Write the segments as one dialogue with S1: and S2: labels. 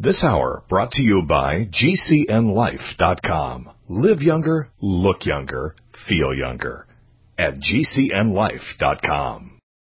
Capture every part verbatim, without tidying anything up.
S1: This hour brought to you by G C N life dot com. Live younger, look younger, feel younger at G C N life dot com.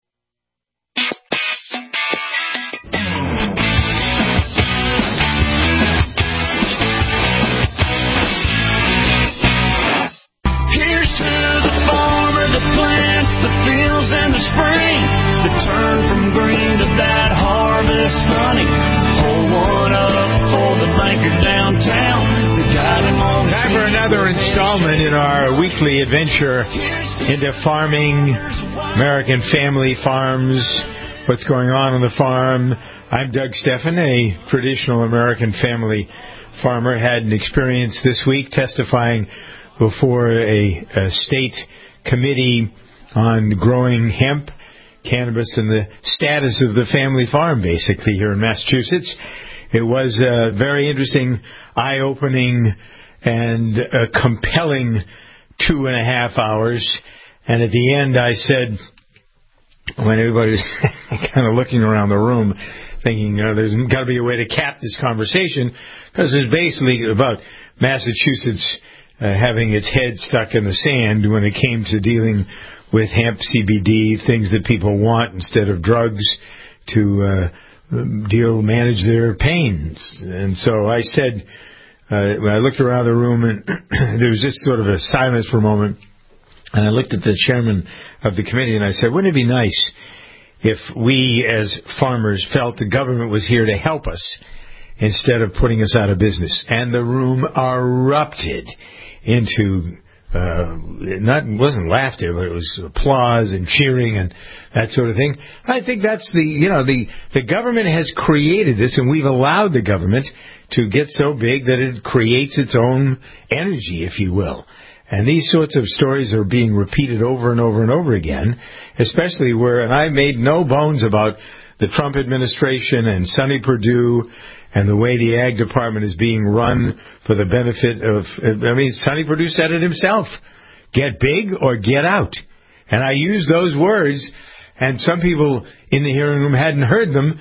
S2: Here's to the farmer, the plants, the fields, and the spring, the turn from green to that harvest honey. Pull one up for the banker downtown. We got him on.
S3: Time for another installment in our weekly adventure into farming, American family farms, what's going on on the farm. I'm Doug Steffen, a traditional American family farmer. Had an experience this week testifying before a, a state committee on growing hemp, cannabis, and the status of the family farm, basically, here in Massachusetts. It was a very interesting, eye-opening, and a compelling two and a half hours. And at the end, I said, when everybody was kind of looking around the room, thinking, you know, there's got to be a way to cap this conversation, because it's basically about Massachusetts uh, having its head stuck in the sand when it came to dealing with hemp, C B D, things that people want instead of drugs to uh, deal, manage their pains. And so I said, uh, when I looked around the room, and there was just sort of a silence for a moment, and I looked at the chairman of the committee, and I said, wouldn't it be nice if we as farmers felt the government was here to help us instead of putting us out of business? And the room erupted into Uh, not wasn't laughter, but it was applause and cheering and that sort of thing. I think that's the, you know, the, the government has created this, and we've allowed the government to get so big that it creates its own energy, if you will. And these sorts of stories are being repeated over and over and over again, especially where, and I made no bones about the Trump administration and Sonny Perdue and the way the Ag Department is being run for the benefit of, I mean, Sonny Perdue said it himself, get big or get out. And I used those words, and some people in the hearing room hadn't heard them,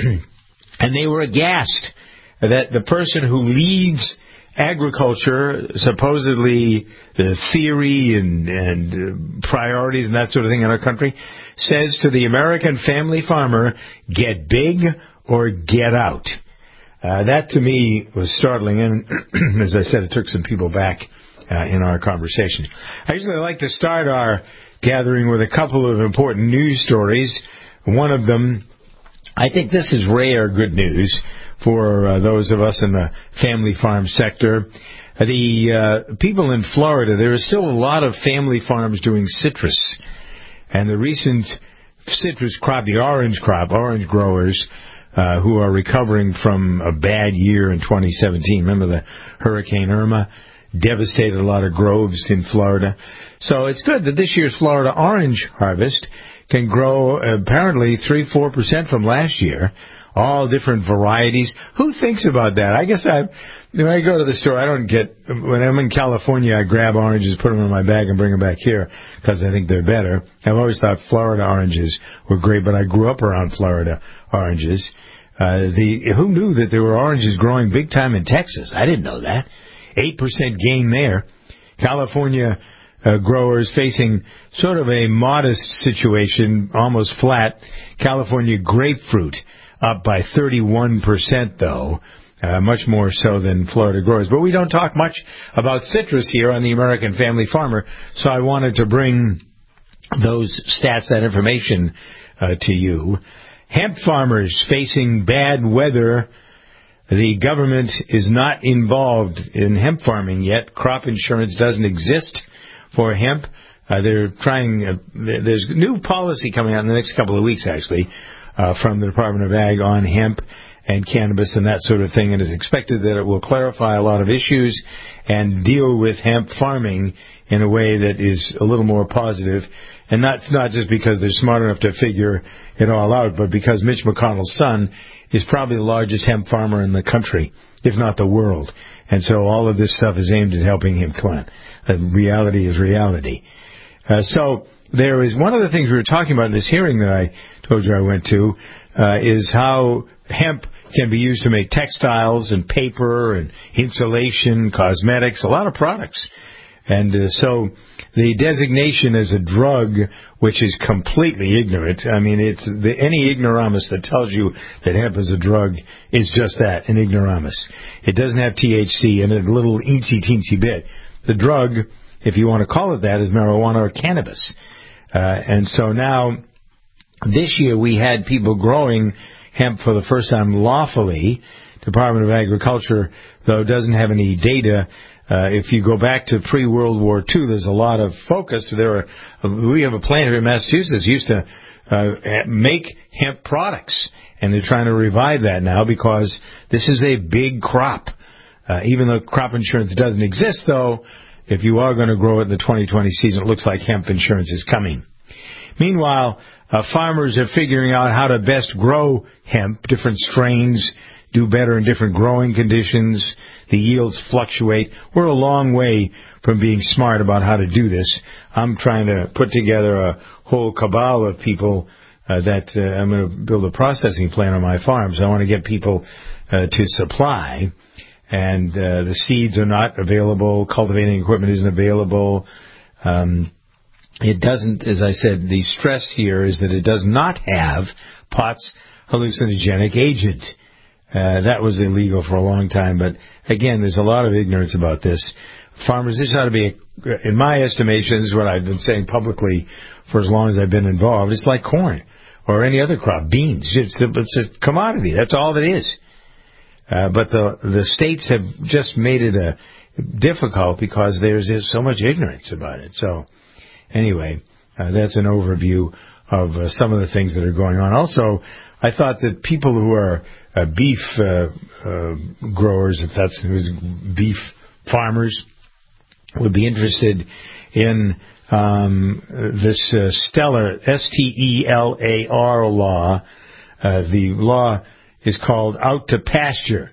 S3: and they were aghast that the person who leads agriculture, supposedly the theory and, and priorities and that sort of thing in our country, says to the American family farmer, get big or get out. Uh, that, to me, was startling, and as I said, it took some people back uh, in our conversation. I usually like to start our gathering with a couple of important news stories. One of them, I think this is rare good news for uh, those of us in the family farm sector. The uh, people in Florida, there is still a lot of family farms doing citrus, and the recent citrus crop, the orange crop, orange growers, Uh, who are recovering from a bad year in twenty seventeen. Remember the Hurricane Irma devastated a lot of groves in Florida. So it's good that this year's Florida orange harvest can grow apparently three, four percent from last year. All different varieties. Who thinks about that? I guess I, when I go to the store, I don't get, when I'm in California, I grab oranges, put them in my bag, and bring them back here because I think they're better. I've always thought Florida oranges were great, but I grew up around Florida oranges. Uh, the who knew that there were oranges growing big time in Texas? I didn't know that. Eight percent gain there. California uh, growers facing sort of a modest situation, almost flat. California grapefruit up by thirty-one percent, though, uh, much more so than Florida growers. But we don't talk much about citrus here on the American Family Farmer, so I wanted to bring those stats, that information uh, to you. Hemp farmers facing bad weather. The government is not involved in hemp farming yet. Crop insurance doesn't exist for hemp. Uh, they're trying, uh, there's new policy coming out in the next couple of weeks, actually, uh, from the Department of Ag on hemp and cannabis and that sort of thing. And it's expected that it will clarify a lot of issues and deal with hemp farming in a way that is a little more positive. And that's not just because they're smart enough to figure it all out, but because Mitch McConnell's son is probably the largest hemp farmer in the country, if not the world. And so all of this stuff is aimed at helping him. Come on. Uh, reality is reality. Uh, so there is one of the things we were talking about in this hearing that I told you I went to, uh, is how hemp can be used to make textiles and paper and insulation, cosmetics, a lot of products. And uh, so the designation as a drug, which is completely ignorant, I mean, it's the, any ignoramus that tells you that hemp is a drug is just that, an ignoramus. It doesn't have T H C in it, a little eensy-teensy bit. The drug, if you want to call it that, is marijuana or cannabis. Uh, and so now, this year we had people growing hemp for the first time lawfully. Department of Agriculture, though, doesn't have any data. Uh, if you go back to pre-World War Two, there's a lot of focus. There are, we have a plant here in Massachusetts used to uh, make hemp products, and they're trying to revive that now because this is a big crop. Uh, even though crop insurance doesn't exist, though, if you are going to grow it in the twenty twenty season, it looks like hemp insurance is coming. Meanwhile, uh, farmers are figuring out how to best grow hemp. Different strains do better in different growing conditions. The yields fluctuate. We're a long way from being smart about how to do this. I'm trying to put together a whole cabal of people uh, that uh, I'm going to build a processing plant on my farm. So I want to get people uh, to supply. And uh, the seeds are not available. Cultivating equipment isn't available. Um, it doesn't, as I said, the stress here is that it does not have pot's hallucinogenic agent. Uh, that was illegal for a long time, but again, there's a lot of ignorance about this. Farmers, this ought to be, a, in my estimation, this is what I've been saying publicly for as long as I've been involved, it's like corn or any other crop, beans. It's a, it's a commodity. That's all it is. Uh, but the the states have just made it a difficult because there's, there's so much ignorance about it. So anyway, uh, that's an overview of uh, some of the things that are going on. Also, I thought that people who are uh, beef uh, uh, growers, if that's who's beef farmers, would be interested in um, this uh, stellar S T E L A R law. Uh, the law is called Out to Pasture.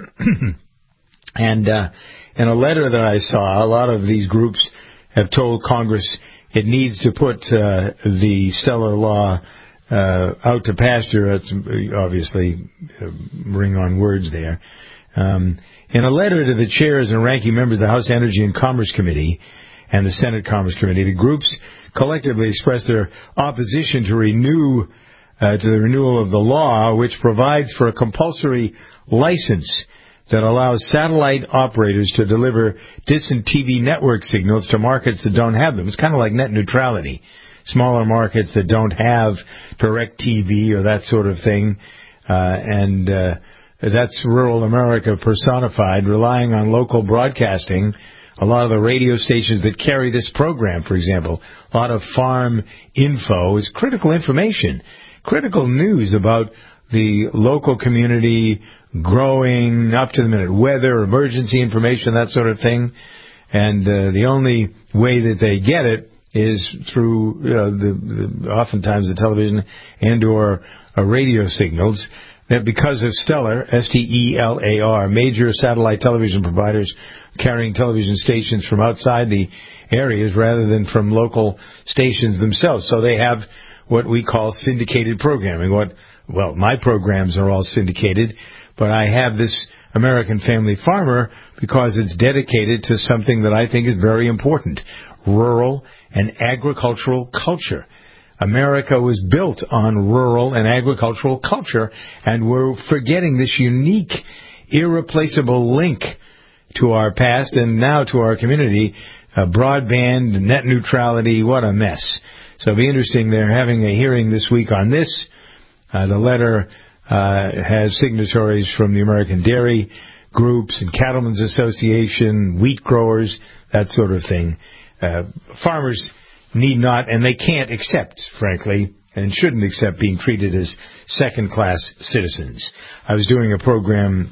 S3: And uh, in a letter that I saw, a lot of these groups have told Congress it needs to put uh, the stellar law uh, out to pasture. That's obviously a ring on words there. Um, in a letter to the chairs and ranking members of the House Energy and Commerce Committee and the Senate Commerce Committee, the groups collectively expressed their opposition to renew Uh, to the renewal of the law, which provides for a compulsory license that allows satellite operators to deliver distant T V network signals to markets that don't have them. It's kind of like net neutrality. Smaller markets that don't have direct T V or that sort of thing. Uh, and uh, that's rural America personified, relying on local broadcasting. A lot of the radio stations that carry this program, for example, a lot of farm info is critical information. Critical news about the local community, growing, up to the minute weather, emergency information, that sort of thing. And uh, the only way that they get it is through, you know, the, the oftentimes the television and or uh, radio signals. That because of Stellar, S T E L A R, major satellite television providers carrying television stations from outside the areas rather than from local stations themselves. So they have what we call syndicated programming. What, well, my programs are all syndicated, but I have this American Family Farmer because it's dedicated to something that I think is very important, rural and agricultural culture. America was built on rural and agricultural culture, and we're forgetting this unique, irreplaceable link to our past and now to our community. Uh, broadband, net neutrality, what a mess. So it'll be interesting. They're having a hearing this week on this. Uh, the letter uh, has signatories from the American Dairy Groups and Cattlemen's Association, wheat growers, that sort of thing. Uh, farmers need not, and they can't accept, frankly, and shouldn't accept being treated as second-class citizens. I was doing a program,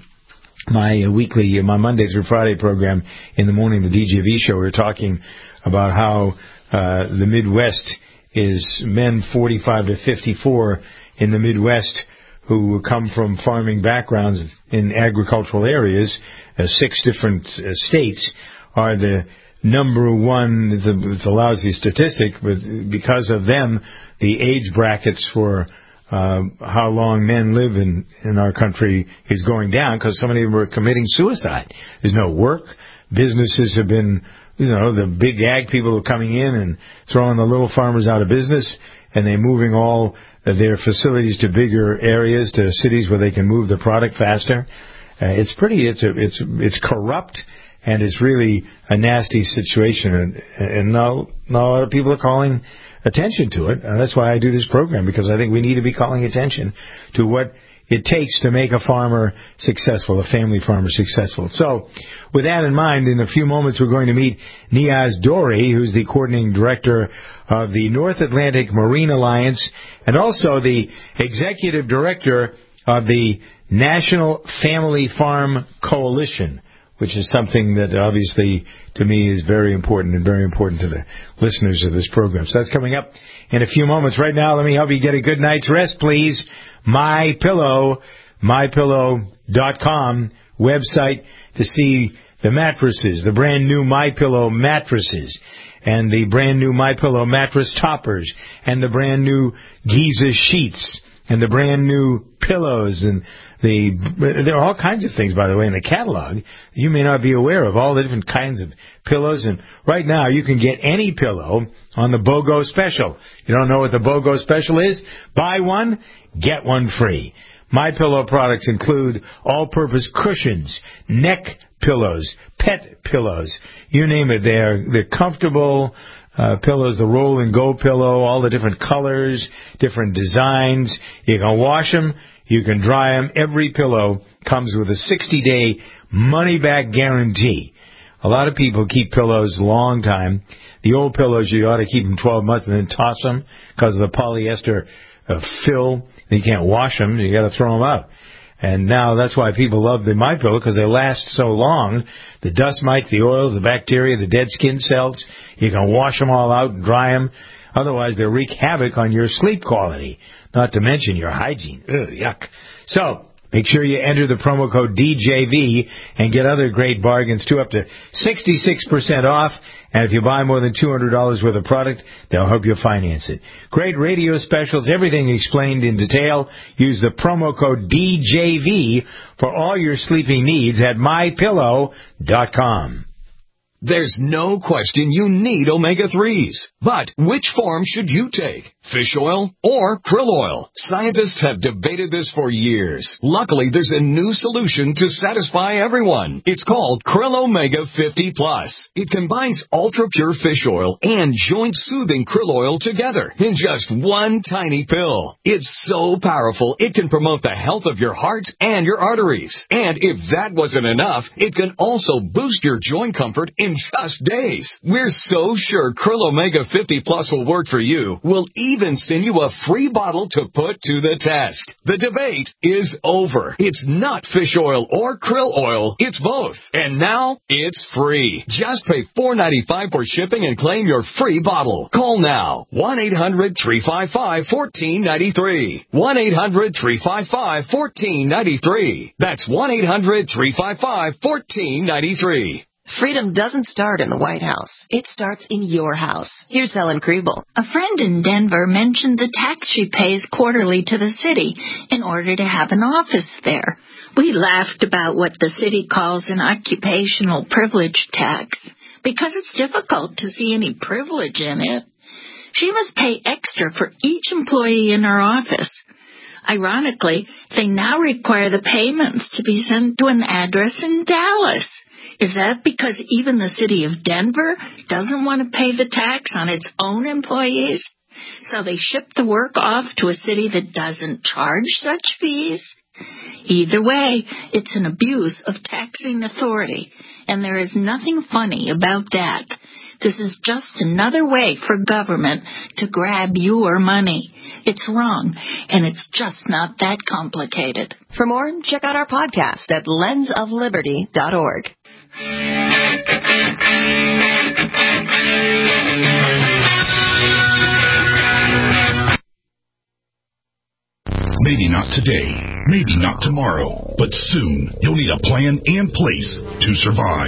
S3: my weekly, my Monday through Friday program in the morning, the D J V show. We were talking about how uh, the Midwest is men forty-five to fifty-four in the Midwest who come from farming backgrounds in agricultural areas, uh, six different uh, states, are the number one. It's a lousy statistic, but because of them, the age brackets for uh, how long men live in, in our country is going down because so many of them are committing suicide. There's no work. Businesses have been, you know, the big ag people are coming in and throwing the little farmers out of business, and they're moving all their facilities to bigger areas, to cities where they can move the product faster. Uh, it's pretty, it's a, it's it's corrupt, and it's really a nasty situation, and, and not, not a lot of people are calling attention to it. Uh, that's why I do this program, because I think we need to be calling attention to what it takes to make a farmer successful, a family farmer successful. So, with that in mind, in a few moments we're going to meet Niaz Dorey, who's the coordinating director of the North Atlantic Marine Alliance, and also the executive director of the National Family Farm Coalition, which is something that obviously to me is very important and very important to the listeners of this program. So that's coming up in a few moments. Right now, let me help you get a good night's rest, please. MyPillow, my pillow dot com website to see the mattresses, the brand new MyPillow mattresses, and the brand new MyPillow mattress toppers, and the brand new Giza sheets, and the brand new pillows, and the there are all kinds of things, by the way, in the catalog you may not be aware of, all the different kinds of pillows. And right now you can get any pillow on the BOGO special. You don't know what the BOGO special is? Buy one, get one free. MyPillow products include all-purpose cushions, neck pillows, pet pillows, you name it. They're they're comfortable uh, pillows, the roll and go pillow, all the different colors, different designs. You can wash them, you can dry them. Every pillow comes with a sixty-day money-back guarantee. A lot of people keep pillows a long time. The old pillows, you ought to keep them twelve months and then toss them because of the polyester uh, fill. You can't wash them. You got to throw them out. And now that's why people love the MyPillow, because they last so long. The dust mites, the oils, the bacteria, the dead skin cells, you can wash them all out and dry them. Otherwise, they'll wreak havoc on your sleep quality, not to mention your hygiene. Ugh, yuck. So, make sure you enter the promo code D J V and get other great bargains, too, up to sixty-six percent off. And if you buy more than two hundred dollars worth of product, they'll help you finance it. Great radio specials, everything explained in detail. Use the promo code D J V for all your sleeping needs at my pillow dot com.
S1: There's no question you need omega threes. But which form should you take? Fish oil or krill oil? Scientists have debated this for years. Luckily, there's a new solution to satisfy everyone. It's called Krill Omega fifty plus. It combines ultra-pure fish oil and joint-soothing krill oil together in just one tiny pill. It's so powerful, it can promote the health of your heart and your arteries. And if that wasn't enough, it can also boost your joint comfort in just days. We're so sure Krill Omega fifty plus will work for you. We'll even send you a free bottle to put to the test. The debate is over. It's not fish oil or krill oil. It's both. And now it's free. Just pay four dollars and ninety-five cents for shipping and claim your free bottle. Call now. one eight hundred three five five one four nine three. one eight hundred three five five one four nine three. That's one eight hundred three five five one four nine three.
S4: Freedom doesn't start in the White House. It starts in your house. Here's Helen Kriebel.
S5: A friend in Denver mentioned the tax she pays quarterly to the city in order to have an office there. We laughed about what the city calls an occupational privilege tax because it's difficult to see any privilege in it. She must pay extra for each employee in her office. Ironically, they now require the payments to be sent to an address in Dallas. Is that because even the city of Denver doesn't want to pay the tax on its own employees? So they ship the work off to a city that doesn't charge such fees? Either way, it's an abuse of taxing authority, and there is nothing funny about that. This is just another way for government to grab your money. It's wrong, and it's just not that complicated.
S4: For more, check out our podcast at lens of liberty dot org.
S6: Maybe not today, maybe not tomorrow, but soon you'll need a plan and place to survive.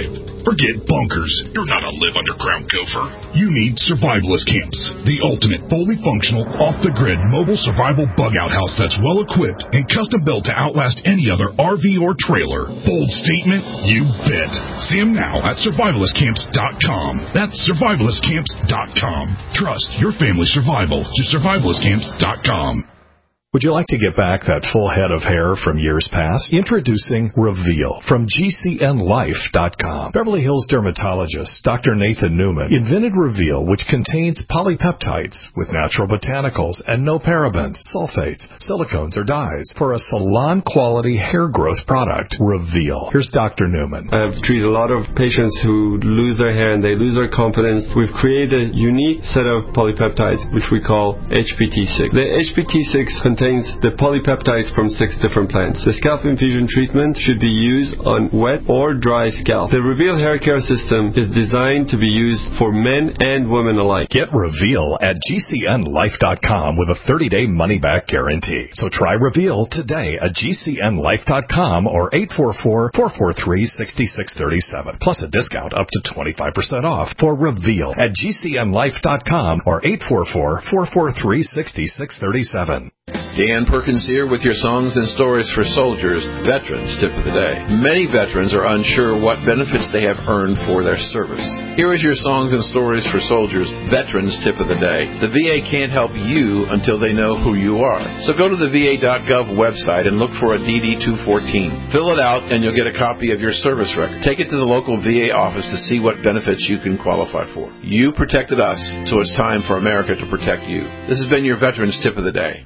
S6: Forget bunkers. You're not a live-underground gopher. You need Survivalist Camps, the ultimate fully functional, off-the-grid mobile survival bug-out house that's well-equipped and custom-built to outlast any other R V or trailer. Bold statement? You bet. See them now at survivalist camps dot com. That's survivalist camps dot com. Trust your family's survival to survivalist camps dot com.
S7: Would you like to get back that full head of hair from years past? Introducing Reveal from G C N life dot com. Beverly Hills dermatologist Doctor Nathan Newman invented Reveal, which contains polypeptides with natural botanicals and no parabens, sulfates, silicones, or dyes for a salon-quality hair growth product. Reveal. Here's Doctor Newman.
S8: I've treated a lot of patients who lose their hair and they lose their confidence. We've created a unique set of polypeptides, which we call H P T six. The H P T six contains the polypeptides from six different plants. The scalp infusion treatment should be used on wet or dry scalp. The Reveal hair care system is designed to be used for men and women alike.
S7: Get Reveal at G C N life dot com with a thirty-day money-back guarantee. So try Reveal today at G C N life dot com or eight four four, four four three, six six three seven. Plus a discount up to twenty-five percent off for Reveal at G C N life dot com or eight four four, four four three, six six three seven.
S9: Dan Perkins here with your Songs and Stories for Soldiers Veterans Tip of the Day. Many veterans are unsure what benefits they have earned for their service. Here is your Songs and Stories for Soldiers Veterans Tip of the Day. The V A can't help you until they know who you are. So go to the V A dot gov website and look for a D D two fourteen. Fill it out and you'll get a copy of your service record. Take it to the local V A office to see what benefits you can qualify for. You protected us, so it's time for America to protect you. This has been your Veterans Tip of the Day.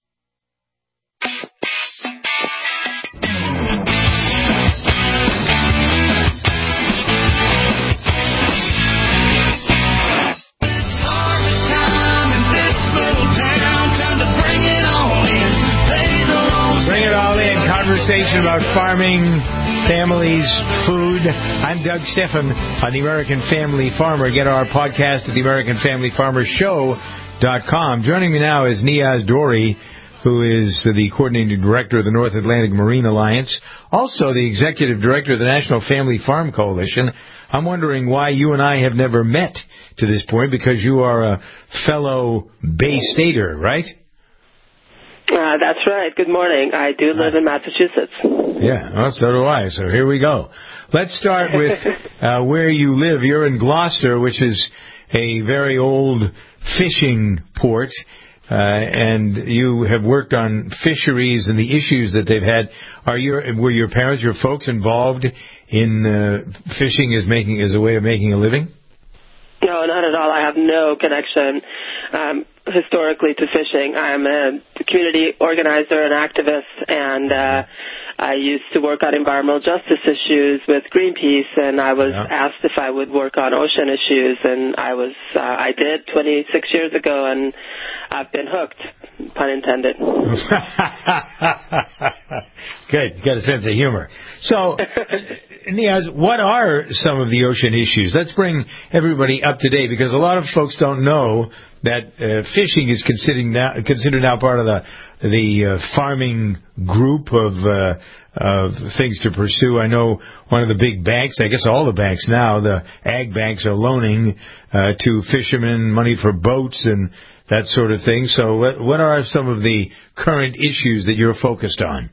S3: Conversation about farming, families, food. I'm Doug Steffen on the American Family Farmer. Get our podcast at the American Family Farmer Show dot com. Joining me now is Niaz Dori, who is the coordinating director of the North Atlantic Marine Alliance, also the executive director of the National Family Farm Coalition. I'm wondering why you and I have never met to this point, because you are a fellow Bay Stater, right?
S10: Uh, that's right. Good morning. I do live in Massachusetts.
S3: Yeah, well, so do I. So here we go. Let's start with uh, where you live. You're in Gloucester, which is a very old fishing port, uh, and you have worked on fisheries and the issues that they've had. Are your were your parents, your folks, involved in uh, fishing as making as a way of making a living?
S10: No, not at all. I have no connection um, historically to fishing. I'm a community organizer and activist, and uh, I used to work on environmental justice issues with Greenpeace, and I was yeah. asked if I would work on ocean issues, and I was uh, I did twenty-six years ago, and I've been hooked, pun intended.
S3: Good, you got a sense of humor. So, Niaz, what are some of the ocean issues? Let's bring everybody up to date, because a lot of folks don't know that uh, fishing is considered now, considered now part of the the uh, farming group of uh, of things to pursue. I know one of the big banks, I guess all the banks now, the ag banks, are loaning uh, to fishermen money for boats and that sort of thing. So what, what are some of the current issues that you're focused on?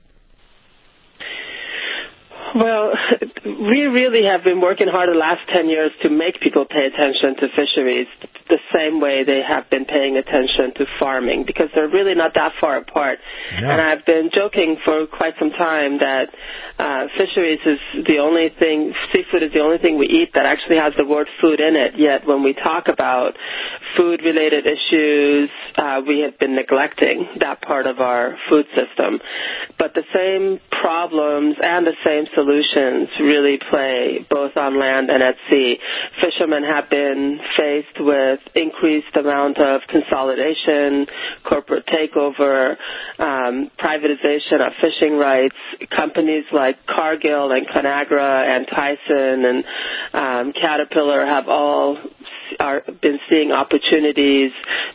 S10: Well, we really have been working hard the last ten years to make people pay attention to fisheries the same way they have been paying attention to farming, because they're really not that far apart. No. And I've been joking for quite some time that uh, fisheries is the only thing, seafood is the only thing we eat that actually has the word food in it. Yet when we talk about food-related issues, uh, we have been neglecting that part of our food system. But the same problems and the same solutions really play both on land and at sea. Fishermen have been faced with increased amount of consolidation, corporate takeover, um, privatization of fishing rights. Companies like Cargill and Conagra and Tyson and um, Caterpillar have all are been seeing opportunities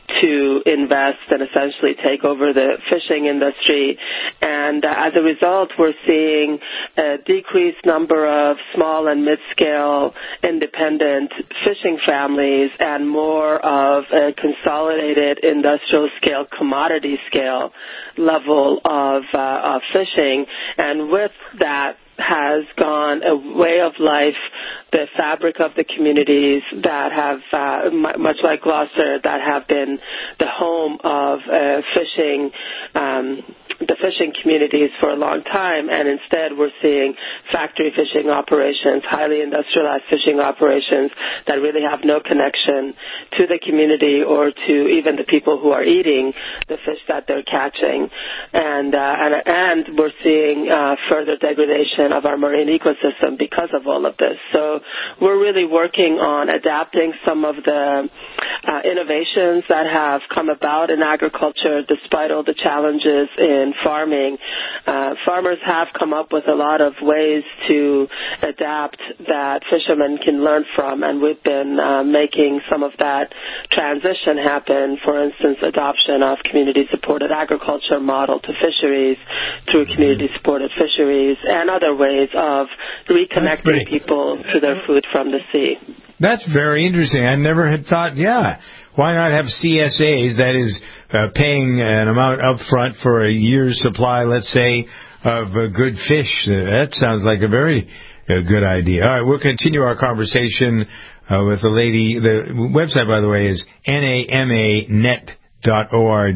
S10: to invest and essentially take over the fishing industry. And uh, as a result, we're seeing a decreased number of small and mid-scale independent fishing families and more of a consolidated industrial scale, commodity scale level of, uh, of fishing. And with that has gone a way of life, the fabric of the communities that have, uh, much like Gloucester, that have been the home of uh, fishing, um, the fishing communities for a long time, and instead we're seeing factory fishing operations, highly industrialized fishing operations that really have no connection to the community or to even the people who are eating the fish that they're catching. And, uh, and, and we're seeing uh, further degradation of our marine ecosystem because of all of this. So we're really working on adapting some of the uh, innovations that have come about in agriculture despite all the challenges in farming. Uh, farmers have come up with a lot of ways to adapt that fishermen can learn from, and we've been uh, making some of that transition happen. For instance, adoption of community-supported agriculture model to fisheries through community-supported fisheries and other ways of reconnecting people to their food from the sea.
S3: That's very interesting. I never had thought, yeah, why not have C S As, that is, uh, paying an amount up front for a year's supply, let's say, of uh, good fish. Uh, that sounds like a very uh, good idea. All right, we'll continue our conversation uh, with the lady. The website, by the way, is N A M A net dot org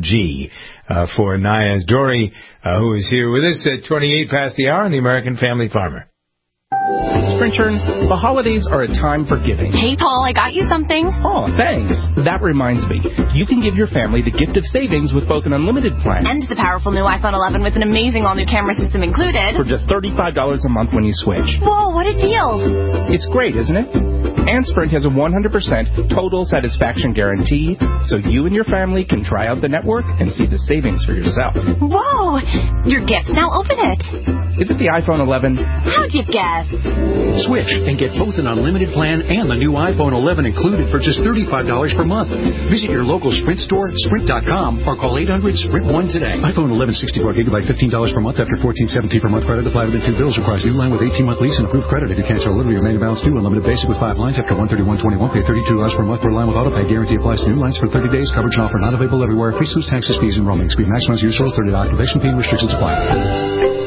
S3: uh, for Naya Dory, uh, who is here with us at twenty-eight past the hour on the American Family Farmer.
S11: Sprintern, the holidays are a time for giving.
S12: Hey, Paul, I got you something.
S11: Oh, thanks. That reminds me. You can give your family the gift of savings with both an unlimited plan
S12: and the powerful new iPhone eleven with an amazing all-new camera system included
S11: for just thirty-five dollars a month when you switch.
S12: Whoa, what a deal.
S11: It's great, isn't it? And Sprint has a one hundred percent total satisfaction guarantee, so you and your family can try out the network and see the savings for yourself.
S12: Whoa, your gift. Now open it.
S11: Is it the iPhone eleven?
S12: How'd you guess?
S13: Switch and get both an unlimited plan and the new iPhone eleven included for just thirty-five dollars per month. Visit your local Sprint store, sprint dot com, or call eight hundred sprint one today. iPhone eleven sixty-four gigabyte, fifteen dollars per month after fourteen seventy per month credit applied within two bills. Requires new line with eighteen month lease and approved credit. If you cancel or delivery, your remaining balance due. Unlimited basic with five lines after one thirty-one twenty-one. Pay thirty-two dollars per month per line with autopay. Guarantee applies to new lines for thirty days. Coverage and offer not available everywhere. Free excludes taxes, fees, and roaming. Speed maximum use source thirty dollars activation fee. Restrictions apply.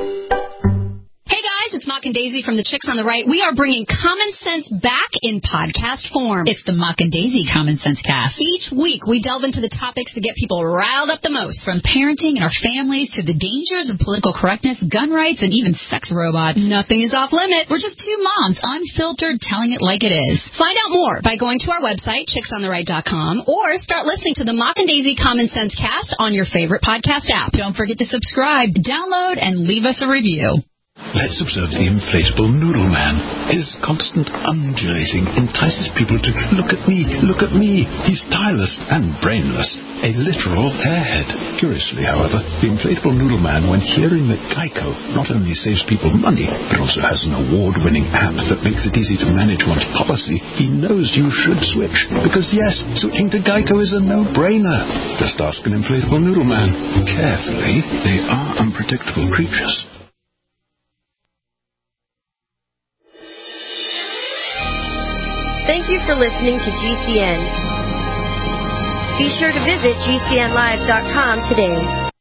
S14: Mock and Daisy from the Chicks on the Right. We are bringing common sense back in podcast form. It's the Mock and Daisy Common Sense Cast. Each week, we delve into the topics that get people riled up the most, from parenting and our families to the dangers of political correctness, gun rights, and even sex robots. Nothing is off limit. We're just two moms, unfiltered, telling it like it is. Find out more by going to our website, chicks on the right dot com, or start listening to the Mock and Daisy Common Sense Cast on your favorite podcast app. Don't forget to subscribe, download, and leave us a review.
S15: Let's observe the inflatable noodle man. His constant undulating entices people to look at me, look at me. He's tireless and brainless, a literal airhead. Curiously, however, the inflatable noodle man, when hearing that Geico not only saves people money, but also has an award-winning app that makes it easy to manage one's policy, he knows you should switch. Because yes, switching to Geico is a no-brainer. Just ask an inflatable noodle man. Carefully, they are unpredictable creatures.
S16: Thank you for listening to G C N. Be sure to visit G C N live dot com today.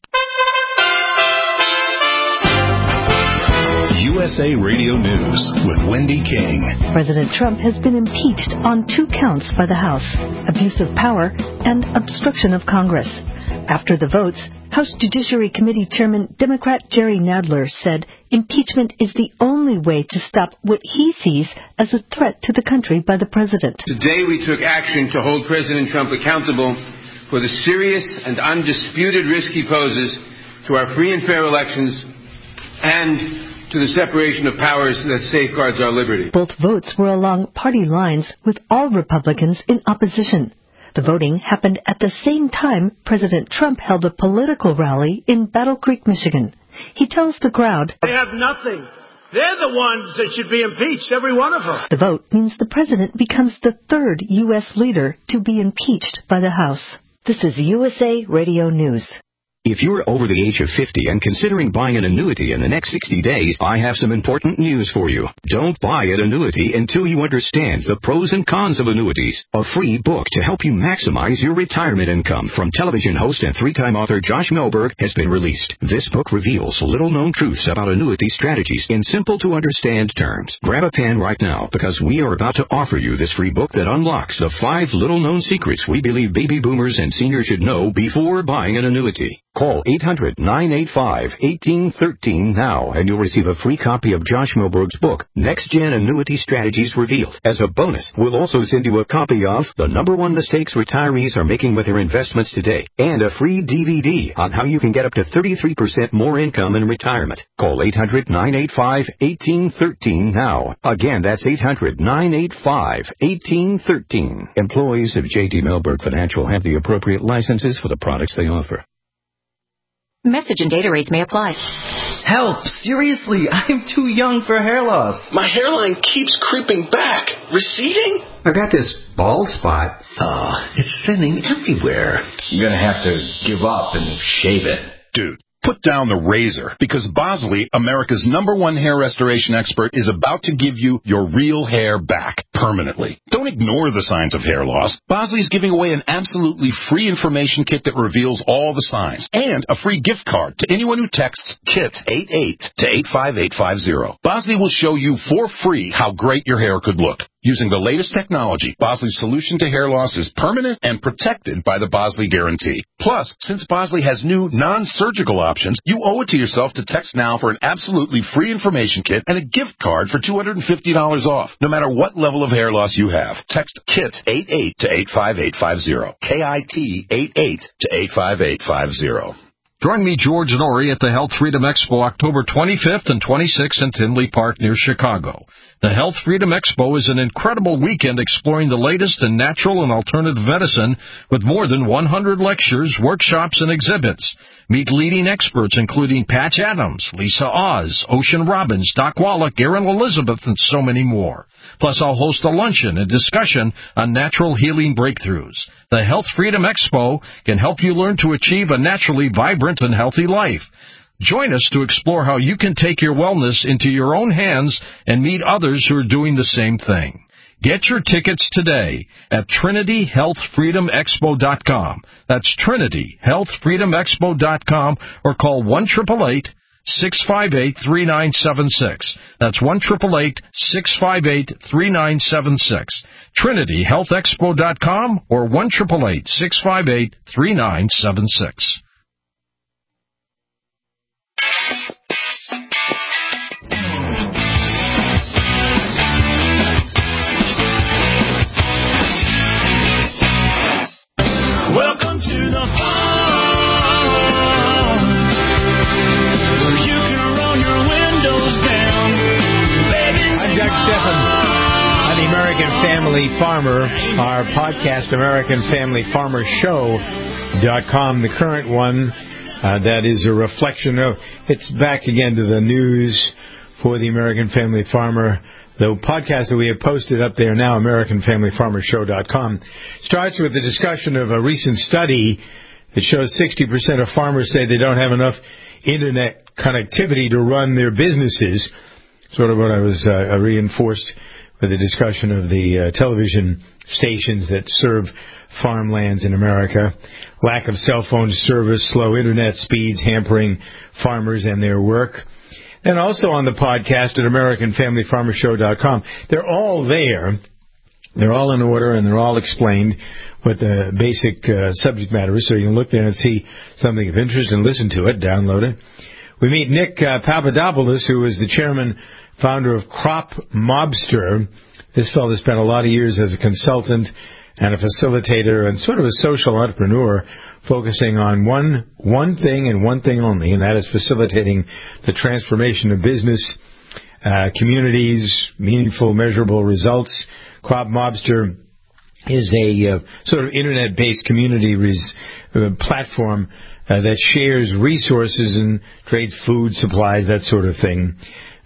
S17: U S A Radio News with Wendy King.
S18: President Trump has been impeached on two counts by the House: abuse of power and obstruction of Congress. After the votes, House Judiciary Committee Chairman Democrat Jerry Nadler said impeachment is the only way to stop what he sees as a threat to the country by the president.
S19: Today we took action to hold President Trump accountable for the serious and undisputed risk he poses to our free and fair elections and to the separation of powers that safeguards our liberty.
S18: Both votes were along party lines, with all Republicans in opposition. The voting happened at the same time President Trump held a political rally in Battle Creek, Michigan. He tells the crowd,
S20: "They have nothing They're the ones that should be impeached, every one of them.
S18: The vote means the president becomes the third U S leader to be impeached by the House. This is U S A Radio News.
S21: If you're over the age of fifty and considering buying an annuity in the next sixty days, I have some important news for you. Don't buy an annuity until you understand the pros and cons of annuities. A free book to help you maximize your retirement income from television host and three-time author Josh Melberg has been released. This book reveals little-known truths about annuity strategies in simple-to-understand terms. Grab a pen right now because we are about to offer you this free book that unlocks the five little-known secrets we believe baby boomers and seniors should know before buying an annuity. Call eight hundred, nine eight five, one eight one three now and you'll receive a free copy of Josh Melberg's book, Next Gen Annuity Strategies Revealed. As a bonus, we'll also send you a copy of The Number One Mistakes Retirees Are Making with Their Investments Today and a free D V D on how you can get up to thirty-three percent more income in retirement. Call eight hundred, nine eight five, one eight one three now. Again, that's eight hundred, nine eight five, one eight one three. Employees of J D Melberg Financial have the appropriate licenses for the products they offer.
S4: Message and data rates may apply.
S22: Help! Seriously, I'm too young for hair loss.
S23: My hairline keeps creeping back. Receding?
S22: I've got this bald spot.
S23: Oh, it's thinning everywhere.
S22: You're gonna have to give up and shave it.
S6: Dude, put down the razor, because Bosley, America's number one hair restoration expert, is about to give you your real hair back permanently. Don't ignore the signs of hair loss. Bosley is giving away an absolutely free information kit that reveals all the signs, and a free gift card to anyone who texts KIT eighty-eight to eight five eight five zero. Bosley will show you for free how great your hair could look. Using the latest technology, Bosley's solution to hair loss is permanent and protected by the Bosley Guarantee. Plus, since Bosley has new non-surgical options, you owe it to yourself to text now for an absolutely free information kit and a gift card for two hundred fifty dollars off, no matter what level of hair loss you have. Text KIT eighty-eight to eight five eight five zero. K I T eighty-eight to eight five eight five zero.
S24: Join me, George Norrie, at the Health Freedom Expo October twenty-fifth and twenty-sixth in Tinley Park near Chicago. The Health Freedom Expo is an incredible weekend exploring the latest in natural and alternative medicine with more than one hundred lectures, workshops, and exhibits. Meet leading experts including Patch Adams, Lisa Oz, Ocean Robbins, Doc Wallach, Erin Elizabeth, and so many more. Plus, I'll host a luncheon and discussion on natural healing breakthroughs. The Health Freedom Expo can help you learn to achieve a naturally vibrant and healthy life. Join us to explore how you can take your wellness into your own hands and meet others who are doing the same thing. Get your tickets today at Trinity Health Freedom Expo dot com. That's Trinity Health Freedom Expo dot com or call one eight eight eight, six five eight, three nine seven six. That's one eight eight eight, six five eight, three nine seven six. Trinity Health Expo dot com or one eight eight eight, six five eight, three nine seven six.
S2: Welcome to the farm, where you can roll your windows down, baby.
S3: I'm Doug Stephan. I'm the American Family Farmer. Our podcast, American Family Farmer Show dot com, the current one, uh, that is a reflection of, it's back again to the news for the American Family Farmer. The podcast that we have posted up there now, American Family Farmer Show dot com, starts with the discussion of a recent study that shows sixty percent of farmers say they don't have enough internet connectivity to run their businesses. Sort of what I was uh, reinforced with the discussion of the uh, television stations that serve farmlands in America. Lack of cell phone service, slow internet speeds hampering farmers and their work. And also on the podcast at American Family Farmer Show dot com. They're all there. They're all in order, and they're all explained what the basic uh, subject matter is, so you can look there and see something of interest and listen to it, download it. We meet Nick uh, Papadopoulos, who is the chairman, founder of Crop Mobster. This fellow spent a lot of years as a consultant and a facilitator and sort of a social entrepreneur, focusing on one one thing and one thing only, and that is facilitating the transformation of business, uh, communities, meaningful, measurable results. Crop Mobster is a uh, sort of internet-based community res- uh, platform uh, that shares resources and trades food, supplies, that sort of thing.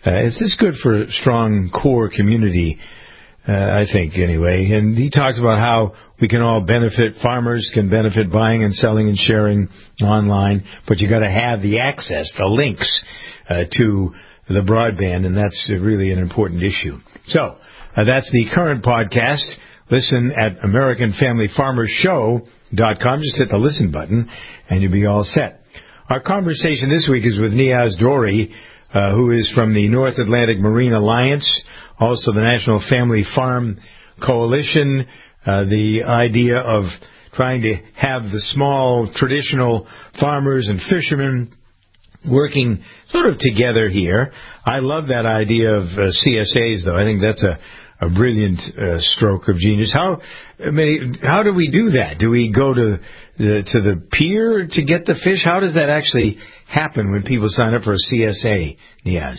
S3: Uh, it's just good for a strong core community, uh, I think, anyway. And he talked about how we can all benefit. Farmers can benefit buying and selling and sharing online, but you got to have the access, the links uh, to the broadband, and that's really an important issue. So uh, that's the current podcast. Listen at American Family Farmers Show dot com. Just hit the listen button, and you'll be all set. Our conversation this week is with Niaz Dorey, uh, who is from the North Atlantic Marine Alliance, also the National Family Farm Coalition, uh, the idea of trying to have the small traditional farmers and fishermen working sort of together here. I love that idea of uh, C S As, though. I think that's a A brilliant uh, stroke of genius. How I mean, how do we do that? Do we go to the, to the pier to get the fish? How does that actually happen when people sign up for a C S A, Niaz?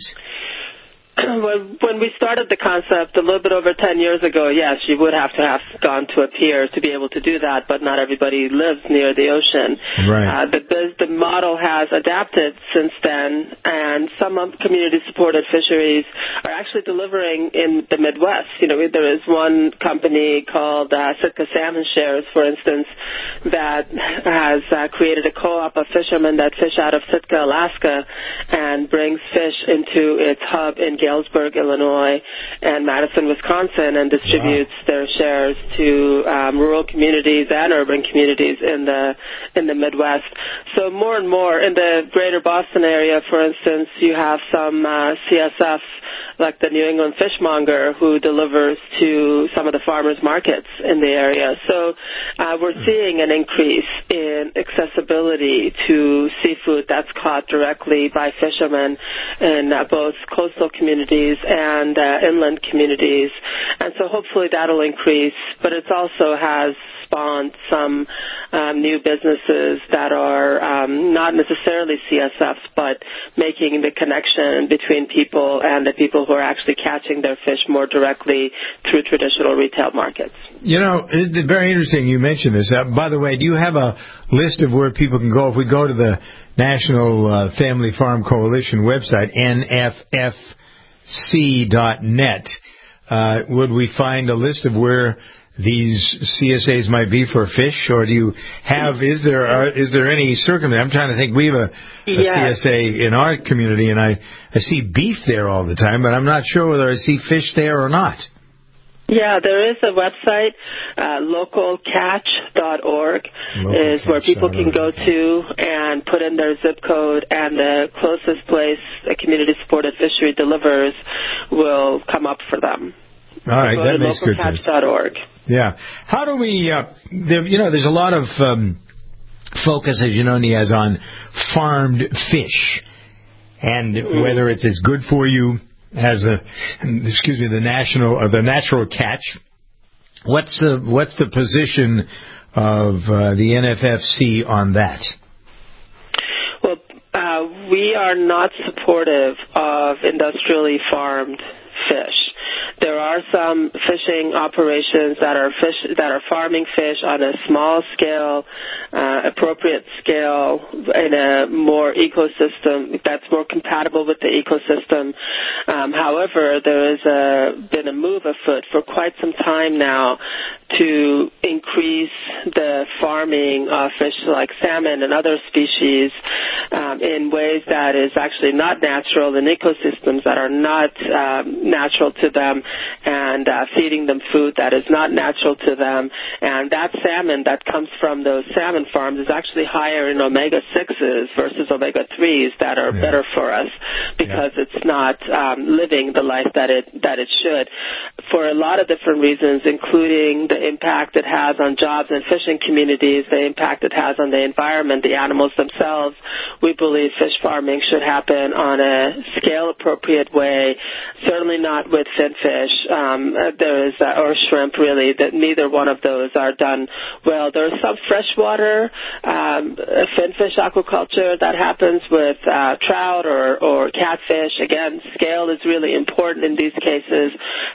S10: When we started the concept a little bit over ten years ago, yes, you would have to have gone to a pier to be able to do that, but not everybody lives near the ocean.
S3: Right.
S10: Uh, the, the model has adapted since then, and some community-supported fisheries are actually delivering in the Midwest. You know, there is one company called uh, Sitka Salmon Shares, for instance, that has uh, created a co-op of fishermen that fish out of Sitka, Alaska, and brings fish into its hub in Galesburg, Illinois, and Madison, Wisconsin, and distributes wow. their shares to um, rural communities and urban communities in the in the Midwest. So more and more in the greater Boston area, for instance, you have some uh, C S F, like the New England Fishmonger, who delivers to some of the farmers markets in the area. So uh, we're seeing an increase in accessibility to seafood that's caught directly by fishermen in uh, both coastal communities and uh, inland communities. And so hopefully that'll increase, but it also has spawned some um, new businesses that are um, not necessarily C S Fs, but making the connection between people and the people who are actually catching their fish more directly through traditional retail markets.
S3: You know, it's very interesting you mentioned this. Uh, by the way, do you have a list of where people can go? If we go to the National uh, Family Farm Coalition website, N F F C dot net, uh, would we find a list of where these C S As might be for fish, or do you have, is there are, is there any circumstance? I'm trying to think. We have a, a
S10: yes.
S3: C S A in our community, and I, I see beef there all the time, but I'm not sure whether I see fish there or not.
S10: Yeah, there is a website, uh, local catch dot org is where people can go to and put in their zip code, and the closest place a community-supported fishery delivers will come up for them.
S3: All right,
S10: so
S3: that makes good sense.
S10: local catch dot org.
S3: Yeah. How do we, uh, there, you know, there's a lot of um, focus, as you know, Niaz, on farmed fish, and mm. whether it's as good for you as a, excuse me, the national or the natural catch. What's the what's the position of uh, the N F F C on that?
S10: Well, uh, we are not supportive of industrially farmed fish. There are some fishing operations that are fish that are farming fish on a small scale, uh, appropriate scale, in a more ecosystem that's more compatible with the ecosystem. Um, however, there has a, been a move afoot for quite some time now to increase the farming of fish like salmon and other species um, in ways that is actually not natural in ecosystems that are not um, natural to them, and uh, feeding them food that is not natural to them. And that salmon that comes from those salmon farms is actually higher in omega sixes versus omega threes that are yeah. better for us because yeah. it's not um, living the life that it that it should, for a lot of different reasons, including the impact it has on jobs and fishing communities, the impact it has on the environment, the animals themselves. We believe fish farming should happen on a scale-appropriate way, certainly not with finfish. Um, there is, uh, or shrimp, really, that neither one of those are done well. There is some freshwater um, finfish aquaculture that happens with uh, trout or, or catfish. Again, scale is really important in these cases, how they're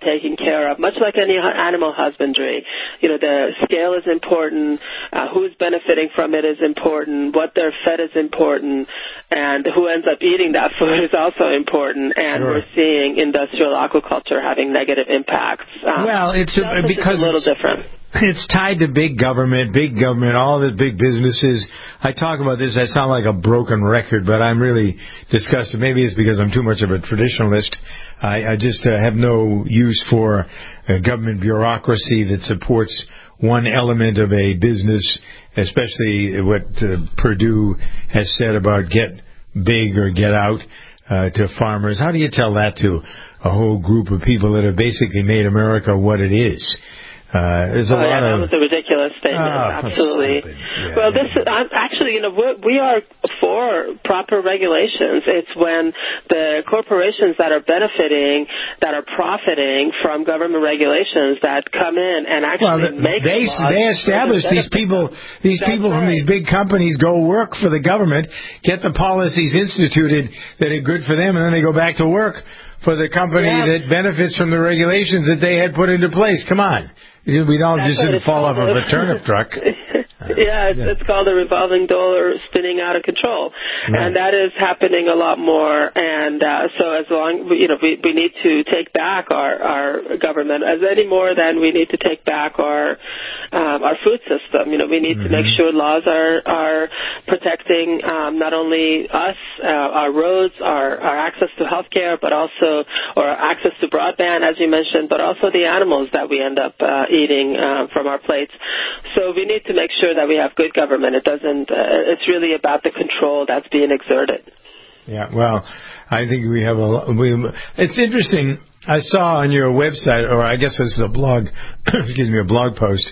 S10: taken care of, much like any animal husbandry. You know, the scale is important, uh, who's benefiting from it is important, what they're fed is important, and who ends up eating that food is also important. And
S3: sure.
S10: we're seeing industrial aquaculture having negative impacts. Um,
S3: well, it's a, because
S10: it's a little
S3: it's,
S10: different.
S3: It's tied to big government, big government, all the big businesses. I talk about this, I sound like a broken record, but I'm really disgusted. Maybe it's because I'm too much of a traditionalist. I, I just uh, have no use for a government bureaucracy that supports one element of a business, especially what uh, Purdue has said about get big or get out uh, to farmers. How do you tell that to a whole group of people that have basically made America what it is? Uh, there's a
S10: oh,
S3: lot
S10: yeah,
S3: of...
S10: that was a ridiculous statement.
S3: Oh,
S10: absolutely.
S3: Yeah,
S10: well,
S3: yeah.
S10: this is, I'm, actually, you know, we're, we are for proper regulations. It's when the corporations that are benefiting, that are profiting from government regulations that come in and actually
S3: well,
S10: make
S3: they
S10: laws
S3: they establish these people. These
S10: That's
S3: people
S10: right.
S3: from these big companies go work for the government, get the policies instituted that are good for them, and then they go back to work for the company
S10: yeah.
S3: that benefits from the regulations that they had put into place. Come on. We don't
S10: That's
S3: just didn't fall off of a turnip truck.
S10: yeah, it's,
S3: yeah.
S10: it's called a revolving door spinning out of control,
S3: right.
S10: and that is happening a lot more. And uh, so, as long you know, we we need to take back our our government as any more than we need to take back our um, our food system. You know, we need
S3: mm-hmm.
S10: to make sure laws are are protecting um, not only us, uh, our roads, our our access to health care, but also or access to broadband, as you mentioned, but also the animals that we end up uh, eating uh, from our plates. So we need to make sure that we have good government. It doesn't. Uh, it's really about the control that's being exerted.
S3: Yeah. Well, I think we have a. We, it's interesting. I saw on your website, or I guess it's a blog. excuse me, a blog post.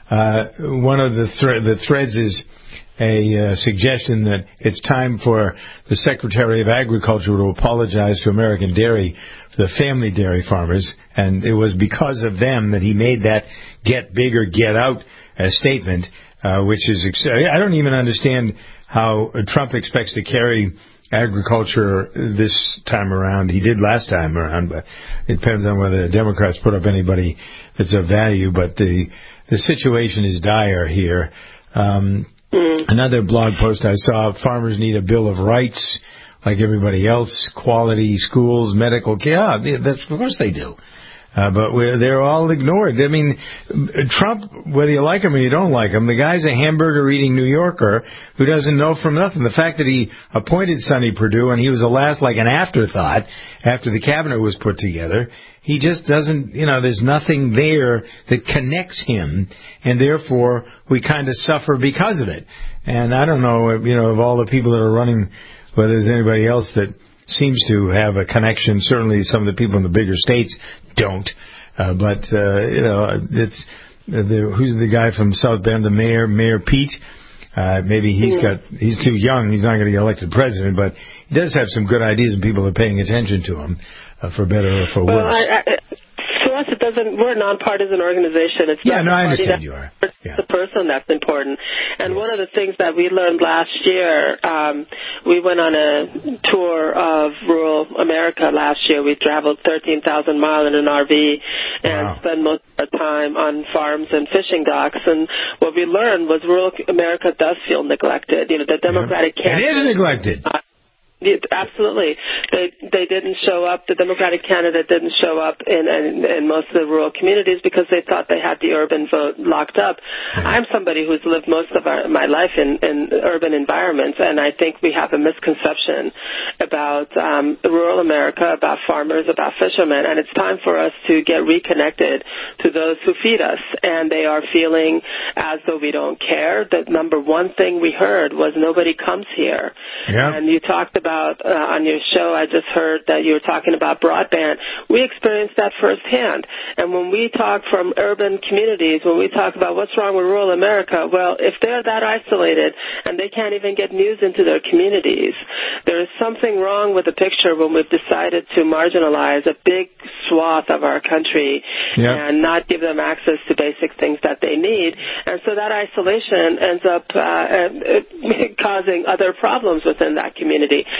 S3: Uh, one of the thre- the threads is a uh, suggestion that it's time for the Secretary of Agriculture to apologize to American dairy, for the family dairy farmers, and it was because of them that he made that "get big or get out" uh, statement. Uh, which is, ex- I don't even understand how Trump expects to carry agriculture this time around. He did last time around, but it depends on whether the Democrats put up anybody that's of value. But the the situation is dire here. Um, mm. Another blog post I saw: farmers need a Bill of Rights, like everybody else. Quality schools, medical care. Yeah, that's, of course they do. Uh, but we're, they're all ignored. I mean, Trump, whether you like him or you don't like him, the guy's a hamburger-eating New Yorker who doesn't know from nothing. The fact that he appointed Sonny Perdue and he was the last, like an afterthought after the cabinet was put together, he just doesn't, you know, there's nothing there that connects him, and therefore we kind of suffer because of it. And I don't know, you know, of all the people that are running, whether there's anybody else that seems to have a connection. Certainly some of the people in the bigger states don't. Uh, but, uh, you know, it's, uh, the, who's the guy from South Bend, the mayor, Mayor Pete? Uh, maybe he's got, he's too young, he's not going to get elected president, but he does have some good ideas and people are paying attention to him, uh, for better or for
S10: well,
S3: worse.
S10: I, I, to us, it doesn't, we're a nonpartisan organization. It's
S3: yeah,
S10: not
S3: no, I understand
S10: that,
S3: you are.
S10: It's the person that's important. And yes. One of the things that we learned last year, um, we went on a tour of rural America last year. We traveled thirteen thousand miles in an R V and wow. spent most of our time on farms and fishing docks. And what we learned was rural America does feel neglected. You know, the Democratic
S3: yeah.
S10: candidate.
S3: It is neglected. Uh,
S10: Absolutely. They they didn't show up. The Democratic candidate didn't show up in, in, in most of the rural communities because they thought they had the urban vote locked up. Yeah. I'm somebody who's lived most of our, my life in, in urban environments, and I think we have a misconception about um, rural America, about farmers, about fishermen, and it's time for us to get reconnected to those who feed us, and they are feeling as though we don't care. The number one thing we heard was nobody comes here.
S3: Yeah.
S10: And you talked about About, uh, on your show, I just heard that you were talking about broadband. We experienced that firsthand. And when we talk from urban communities, when we talk about what's wrong with rural America, well, if they're that isolated and they can't even get news into their communities, there is something wrong with the picture when we've decided to marginalize a big swath of our country yep. and not give them access to basic things that they need. And so that isolation ends up uh, uh, causing other problems within that community.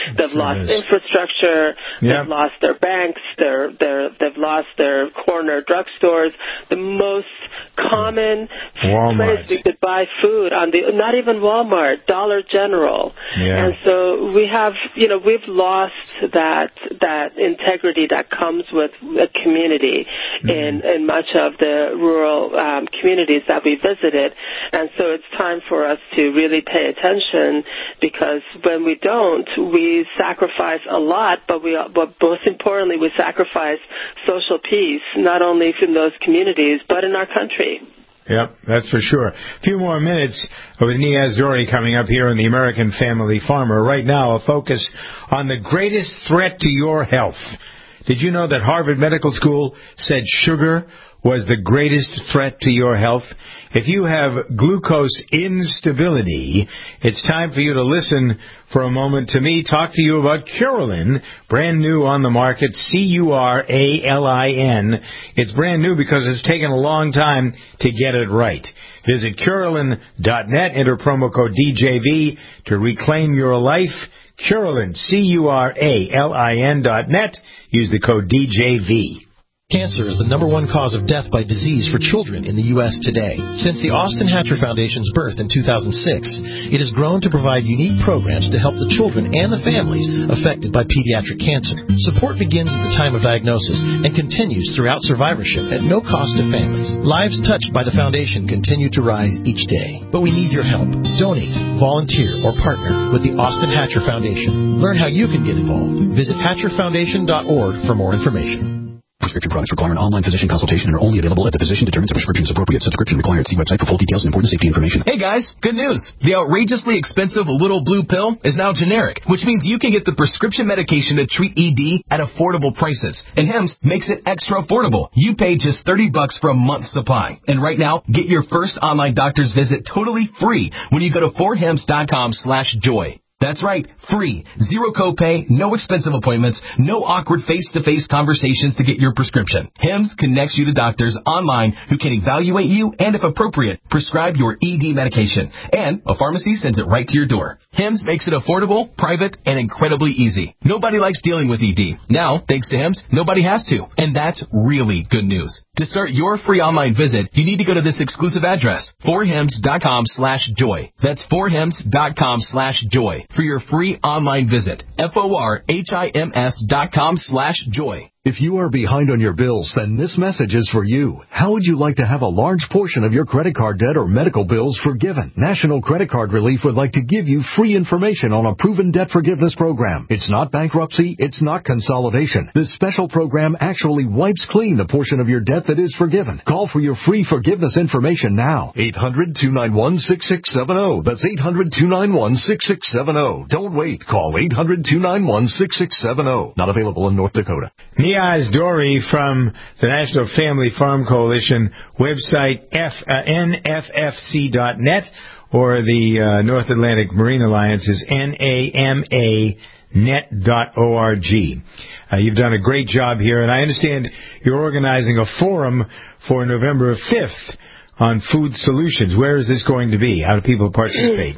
S10: They've
S3: sure
S10: lost
S3: is.
S10: infrastructure.
S3: Yep.
S10: They've lost their banks. Their, their, they've lost their corner drugstores. The most common
S3: Walmart.
S10: place we could buy food on the, not even Walmart, Dollar General.
S3: Yeah.
S10: And so we have, you know, we've lost that that integrity that comes with a community mm-hmm. in, in much of the rural um, communities that we visited. And so it's time for us to really pay attention, because when we don't, we sacrifice a lot, but we, but most importantly, we sacrifice social peace, not only in those communities, but in our country.
S3: Yep, that's for sure. A few more minutes with Niaz Dori coming up here on the American Family Farmer. Right now, a focus on the greatest threat to your health. Did you know that Harvard Medical School said sugar was the greatest threat to your health? If you have glucose instability, it's time for you to listen for a moment to me talk to you about Curalin, brand new on the market, C U R A L I N. It's brand new because it's taken a long time to get it right. Visit Curalin dot net, enter promo code D J V to reclaim your life. Curalin, C U R A L I N dot net. Use the code D J V.
S1: Cancer is the number one cause of death by disease for children in the U S today. Since the Austin Hatcher Foundation's birth in two thousand six, it has grown to provide unique programs to help the children and the families affected by pediatric cancer. Support begins at the time of diagnosis and continues throughout survivorship at no cost to families. Lives touched by the foundation continue to rise each day. But we need your help. Donate, volunteer, or partner with the Austin Hatcher Foundation. Learn how you can get involved. Visit hatcher foundation dot org for more information.
S13: Prescription products require an online physician consultation and are only available if the physician determines a prescription is appropriate. Subscription required. See website for full details and important safety information.
S5: Hey guys, good news. The outrageously expensive Little Blue Pill is now generic, which means you can get the prescription medication to treat E D at affordable prices. And Hims makes it extra affordable. You pay just thirty bucks for a month's supply. And right now, get your first online doctor's visit totally free when you go to four hims dot com slash joy. That's right, free. Zero copay, no expensive appointments, no awkward face-to-face conversations to get your prescription. Hims connects you to doctors online who can evaluate you and, if appropriate, prescribe your E D medication. And a pharmacy sends it right to your door. Hims makes it affordable, private, and incredibly easy. Nobody likes dealing with E D. Now, thanks to Hims, nobody has to. And that's really good news. To start your free online visit, you need to go to this exclusive address, four hims dot com slash joy. That's four hims dot com slash joy for your free online visit. F O R H I M S dot com slash joy.
S7: If you are behind on your bills, then this message is for you. How would you like to have a large portion of your credit card debt or medical bills forgiven? National Credit Card Relief would like to give you free information on a proven debt forgiveness program. It's not bankruptcy. It's not consolidation. This special program actually wipes clean the portion of your debt that is forgiven. Call for your free forgiveness information now. eight hundred two nine one six six seven zero. That's eight hundred two nine one six six seven zero. Don't wait. Call eight hundred two nine one six six seven zero. Not available in North Dakota.
S3: Niaz Dori from the National Family Farm Coalition website, F, uh, N F F C dot net, or the uh, North Atlantic Marine Alliance is N A M A net dot org. Uh, you've done a great job here, and I understand you're organizing a forum for November fifth on food solutions. Where is this going to be? How do people participate?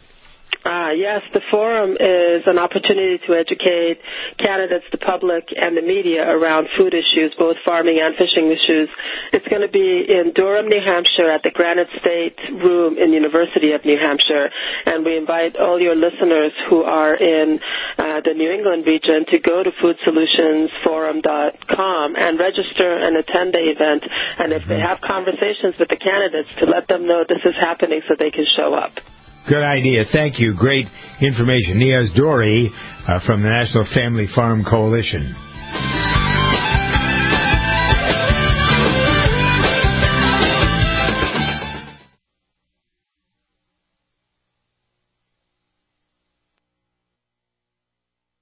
S10: Uh, yes, the forum is an opportunity to educate candidates, the public, and the media around food issues, both farming and fishing issues. It's going to be in Durham, New Hampshire, at the Granite State Room in University of New Hampshire. And we invite all your listeners who are in uh, the New England region to go to food solutions forum dot com and register and attend the event. And if they have conversations with the candidates, to let them know this is happening so they can show up.
S3: Good idea. Thank you. Great information. Niaz Dori uh, from the National Family Farm Coalition.
S8: Most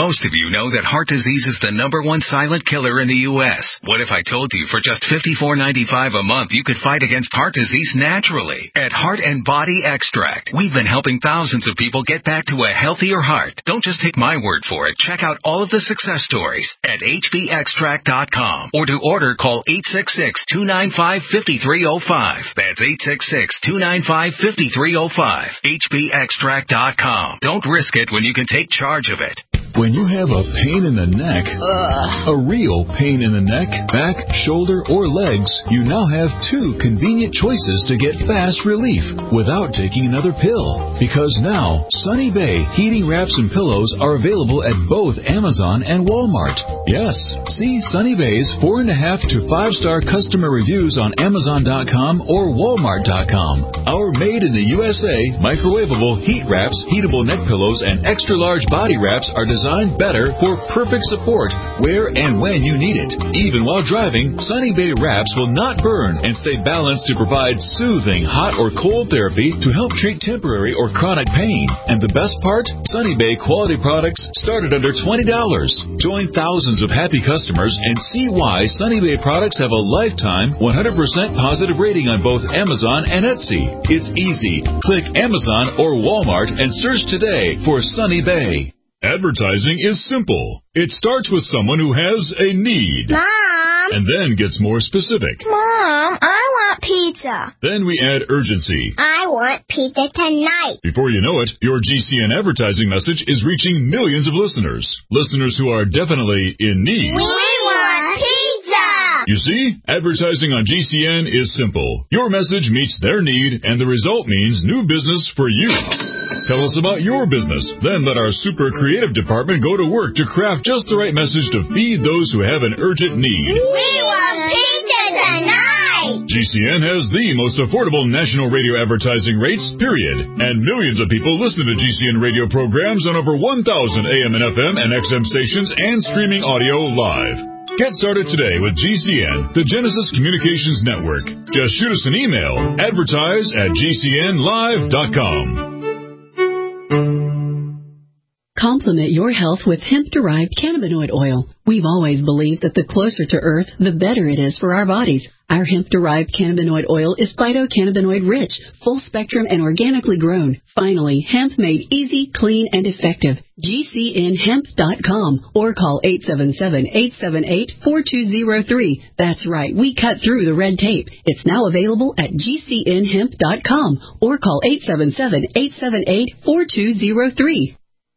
S8: Most of you know that heart disease is the number one silent killer in the U S What if I told you for just fifty-four ninety-five a month you could fight against heart disease naturally? At Heart and Body Extract, we've been helping thousands of people get back to a healthier heart. Don't just take my word for it. Check out all of the success stories at H B extract dot com, or to order, call eight six six, two nine five, five three zero five. That's eight six six, two nine five, five three zero five. H B extract dot com. Don't risk it when you can take charge of it.
S9: When you have a pain in the neck,
S11: Ugh.
S9: a real pain in the neck, back, shoulder, or legs, you now have two convenient choices to get fast relief without taking another pill. Because now, Sunny Bay heating wraps and pillows are available at both Amazon and Walmart. Yes, see Sunny Bay's four and a half to five star customer reviews on Amazon dot com or Walmart dot com. Our made in the U S A microwavable heat wraps, heatable neck pillows, and extra large body wraps are designed better for perfect support where and when you need it. Even while driving, Sunny Bay wraps will not burn and stay balanced to provide soothing hot or cold therapy to help treat temporary or chronic pain. And the best part? Sunny Bay quality products start at under twenty dollars. Join thousands of happy customers and see why Sunny Bay products have a lifetime one hundred percent positive rating on both Amazon and Etsy. It's easy. Click Amazon or Walmart and search today for Sunny Bay.
S6: Advertising is simple. It starts with someone who has a need.
S12: Mom!
S6: And then gets more specific.
S12: Mom, I want pizza.
S6: Then we add urgency.
S12: I want pizza tonight.
S6: Before you know it, your G C N advertising message is reaching millions of listeners. Listeners who are definitely in need.
S12: We want pizza!
S6: You see, advertising on G C N is simple. Your message meets their need, and the result means new business for you. Tell us about your business. Then let our super creative department go to work to craft just the right message to feed those who have an urgent need.
S12: We want pizza tonight!
S6: G C N has the most affordable national radio advertising rates, period. And millions of people listen to G C N radio programs on over one thousand A M and F M and X M stations and streaming audio live. Get started today with G C N, the Genesis Communications Network. Just shoot us an email, advertise at G C N live dot com.
S25: Complement your health with hemp-derived cannabinoid oil. We've always believed that the closer to Earth, the better it is for our bodies. Our hemp-derived cannabinoid oil is phytocannabinoid rich, full-spectrum, and organically grown. Finally, hemp made easy, clean, and effective. G C N hemp dot com or call eight seven seven, eight seven eight, four two zero three. That's right, we cut through the red tape. It's now available at G C N hemp dot com or call eight seven seven, eight seven eight, four two zero three.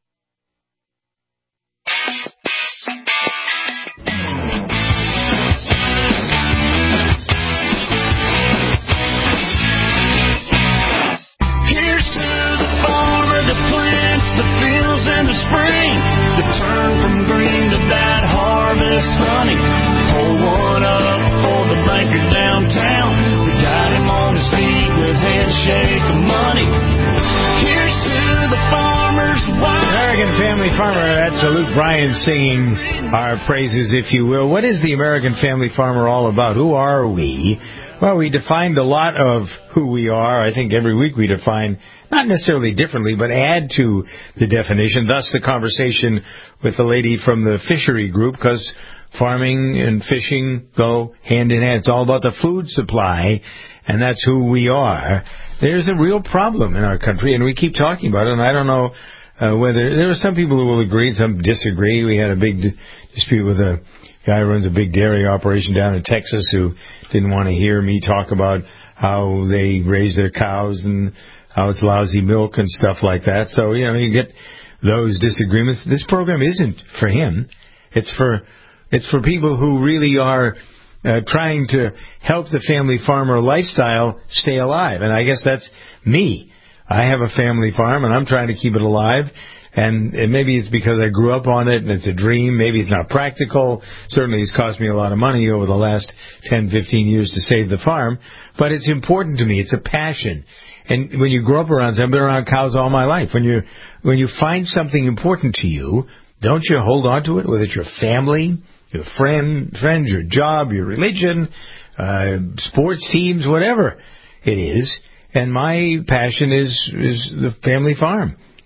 S2: Spring, to turn from green to that harvest honey. Pull one up for the banker downtown. We got him on his feet with handshake of money. Here's to the farmer's wife.
S3: American Family Farmer, that's Luke Bryan singing our praises, if you will. What is the American Family Farmer all about? Who are we? Well, we defined a lot of who we are. I think every week we define, not necessarily differently, but add to the definition. Thus the conversation with the lady from the fishery group, because farming and fishing go hand in hand. It's all about the food supply, and that's who we are. There's a real problem in our country, and we keep talking about it, and I don't know uh, whether... There are some people who will agree and some disagree. We had a big dispute with a guy who runs a big dairy operation down in Texas who didn't want to hear me talk about how they raise their cows and how it's lousy milk and stuff like that. So, you know, you get those disagreements. This program isn't for him. It's for it's for people who really are uh, trying to help the family farmer lifestyle stay alive. And I guess that's me. I have a family farm, and I'm trying to keep it alive. And, and maybe it's because I grew up on it and it's a dream. Maybe it's not practical. Certainly it's cost me a lot of money over the last ten, fifteen years to save the farm. But it's important to me. It's a passion. And when you grow up around, I've been around cows all my life. When you when you find something important to you, don't you hold on to it, whether it's your family, your friend, friends, your job, your religion, uh, sports teams, whatever it is. And my passion is is the family farm.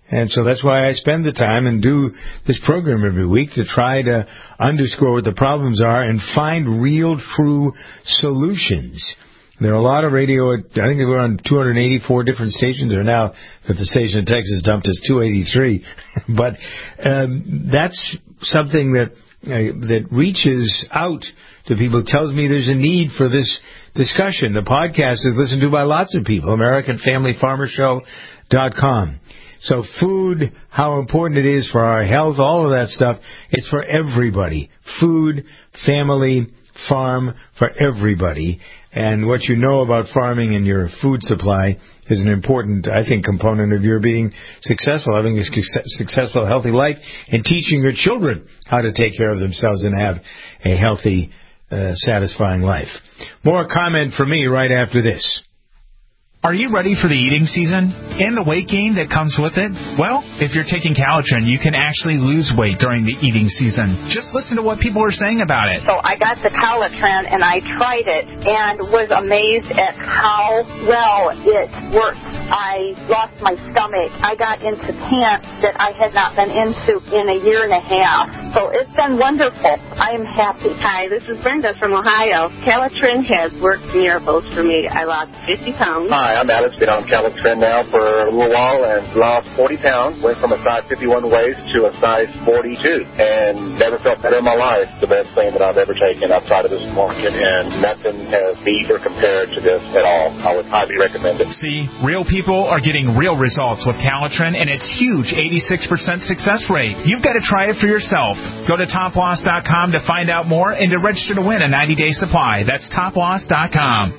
S3: And so that's why I spend the time and do this program every week to try to underscore what the problems are and find real, true solutions. There are a lot of radio, I think we're on two hundred eighty-four different stations, or now that the station in Texas dumped is two eighty-three. But um, that's something that uh, that reaches out to people, tells me there's a need for this discussion. The podcast is listened to by lots of people, American Family Farmer Show dot com. So food, how important it is for our health, all of that stuff, it's for everybody. Food, family, farm, for everybody. And what you know about farming and your food supply is an important, I think, component of your being successful, having a successful, healthy life, and teaching your children how to take care of themselves and have a healthy, uh, satisfying life. More comment from me right after this.
S11: Are you ready for the eating season and the weight gain that comes with it? Well, if you're taking Calitrin, you can actually lose weight during the eating season. Just listen to what people are saying about it.
S14: So I got the Calitrin and I tried it and was amazed at how well it worked. I lost my stomach. I got into pants that I had not been into in a year and a half. So it's been wonderful. I am happy.
S15: Hi, this is Brenda from Ohio. Calitrin has worked miracles for me. I lost fifty pounds.
S16: Hi, I'm Alex. Been on Calitrin now for a little while and lost forty pounds. Went from a size fifty-one waist to a size forty-two and never felt better in my life. The best thing that I've ever taken outside of this market, and nothing has beat or compared to this at all. I would highly recommend it.
S11: See, real people are getting real results with Calitrin, and its huge eighty-six percent success rate. You've got to try it for yourself. Go to top loss dot com to find out more and to register to win a ninety-day supply. That's top loss dot com.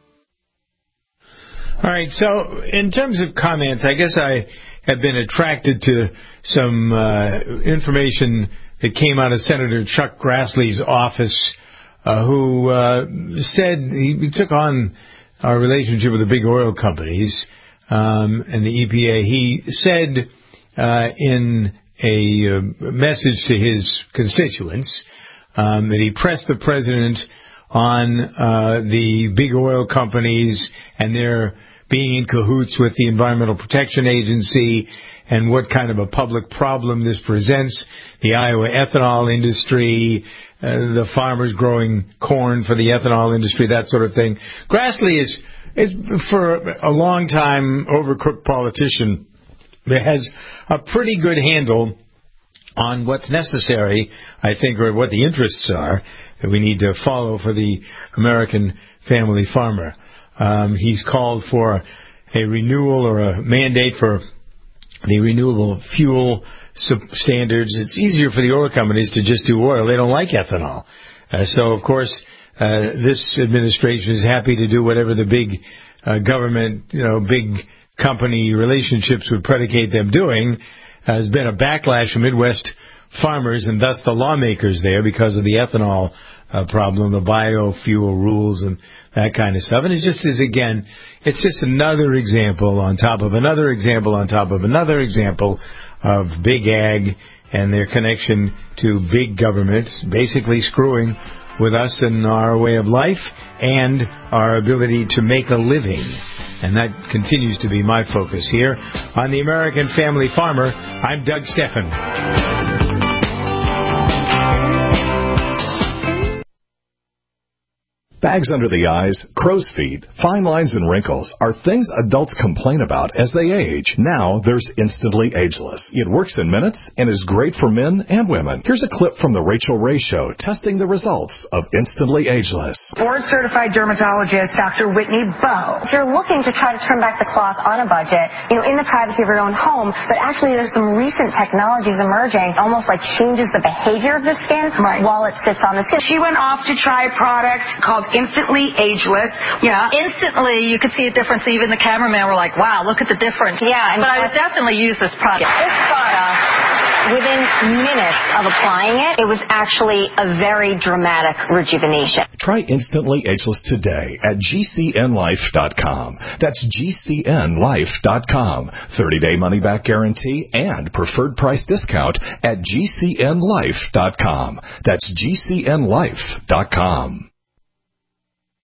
S3: All right, so in terms of comments, I guess I have been attracted to some uh, information that came out of Senator Chuck Grassley's office, uh, who uh, said he, he took on our relationship with the big oil companies um, and the E P A. He said uh, in a uh, message to his constituents um, that he pressed the president on uh, the big oil companies and their being in cahoots with the Environmental Protection Agency and what kind of a public problem this presents, the Iowa ethanol industry, uh, the farmers growing corn for the ethanol industry, that sort of thing. Grassley is, is for a long time, overcooked politician that has a pretty good handle on what's necessary, I think, or what the interests are that we need to follow for the American family farmer. Um, he's called for a renewal or a mandate for the renewable fuel standards. It's easier for the oil companies to just do oil. They don't like ethanol. Uh, so, of course, uh, this administration is happy to do whatever the big uh, government, you know, big company relationships would predicate them doing. Uh, there's been a backlash from Midwest farmers and thus the lawmakers there because of the ethanol uh, problem, the biofuel rules and that kind of stuff. And it just is, again, it's just another example on top of another example on top of another example of big ag and their connection to big government, basically screwing with us and our way of life and our ability to make a living. And that continues to be my focus here on the American Family Farmer. I'm Doug Steffen.
S17: Bags under the eyes, crow's feet, fine lines, and wrinkles are things adults complain about as they age. Now there's Instantly Ageless. It works in minutes and is great for men and women. Here's a clip from The Rachel Ray Show testing the results of Instantly Ageless.
S26: Board-certified dermatologist Doctor Whitney Bowe. If you're looking to try to turn back the clock on a budget, you know, in the privacy of your own home, but actually there's some recent technologies emerging, almost like changes the behavior of the skin right. while it sits on the skin.
S27: She went off to try a product called Instantly Ageless.
S26: Yeah.
S27: Instantly, you could see a difference. Even the cameraman were like, wow, look at the difference.
S26: Yeah. And
S27: but I would definitely use this product.
S26: This product, within minutes of applying it, it was actually a very dramatic rejuvenation.
S17: Try Instantly Ageless today at G C N life dot com. That's G C N life dot com. thirty-day money-back guarantee and preferred price discount at G C N life dot com. That's G C N life dot com.